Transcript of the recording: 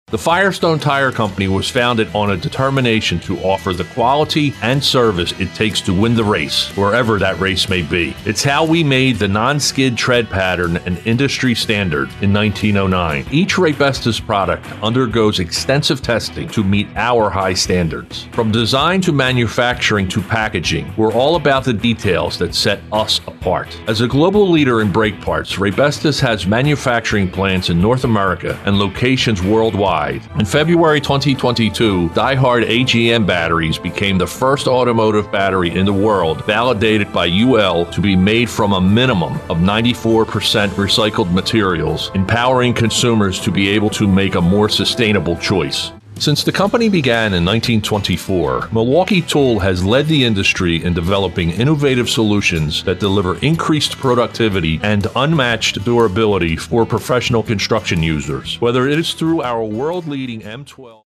The Firestone Tire Company was founded on a determination to offer the quality and service it takes to win the race, wherever that race may be. It's how we made the non-skid tread pattern an industry standard in 1909. Each Raybestos product undergoes extensive testing to meet our high standards. From design to manufacturing to packaging, we're all about the details that set us apart. As a global leader in brake parts, Raybestos has manufacturing plants in North America and locations worldwide. In February 2022, Die-Hard AGM batteries became the first automotive battery in the world validated by UL to be made from a minimum of 94% recycled materials, empowering consumers to be able to make a more sustainable choice. Since the company began in 1924, Milwaukee Tool has led the industry in developing innovative solutions that deliver increased productivity and unmatched durability for professional construction users. Whether it is through our world-leading M12